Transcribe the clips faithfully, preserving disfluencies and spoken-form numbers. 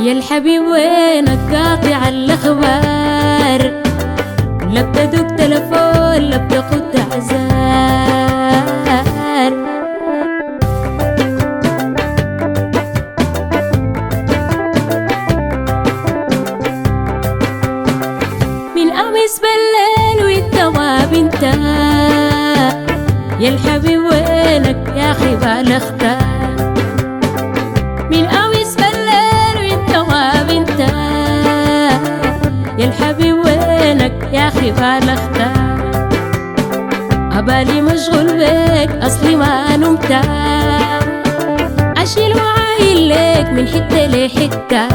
يا الحبيب وينك قاطع الأخبار؟ لا بتدق تلفون لا بتاخد اعذار. من أمس بالليل والدواب انت يا الحبيب وينك يا أخي بالاختار. من أمس بالليل والدواب انت يا الحبيب وينك يا أخي بالاختار. أبالي مشغول بيك أصلي ما نمت، أشيل وعايل ليك من حتة لحتة.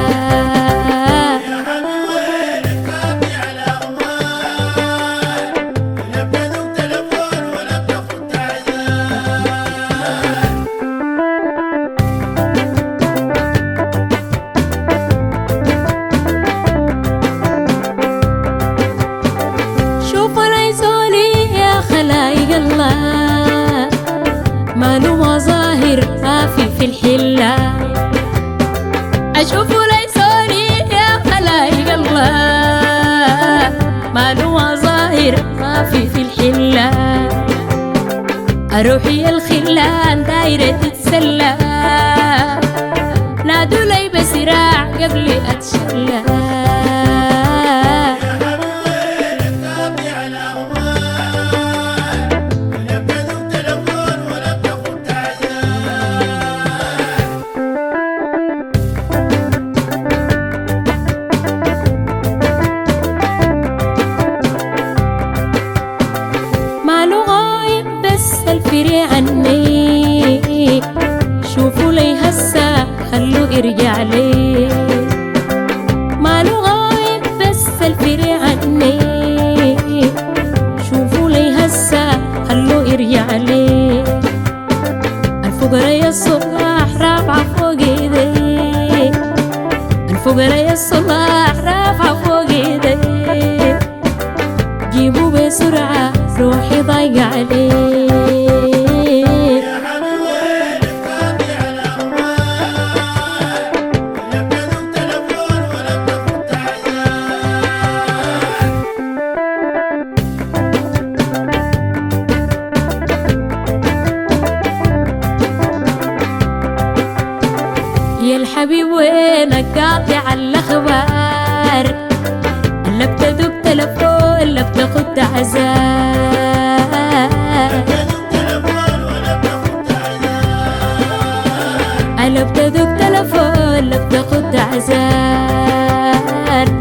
ماله مظاهر خافي في الحلة، أشوفه ليسوني يا خلايق الله. ماله مظاهر خافي في الحلة، أروحي الخلان دايرة تتسلى، نادوا لي بسراع قبل أتشلى. الفري عني شوفوا لي هسا خلوا ارجع لي. ماله غايب بس الفري عني شوفوا لي هسا خلوا ارجع لي. الفقرا يا الصلاح رافعة فوق ايدي، الفقرا يا الصلاح رافعة فوق ايدي. جيبوا بسرعة روحي ضايقة عليه. يا الحبيب وينك قاطع الأخبار؟ لا بتدق تلفون لا بتاخد اعذار. لا بتدق تلفون لا بتاخد اعذار.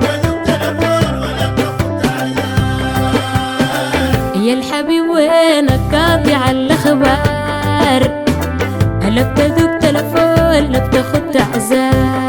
يا الحبيب وينك قاطع الأخبار؟ لا بتدق تلفون لا بتاخد اعذار.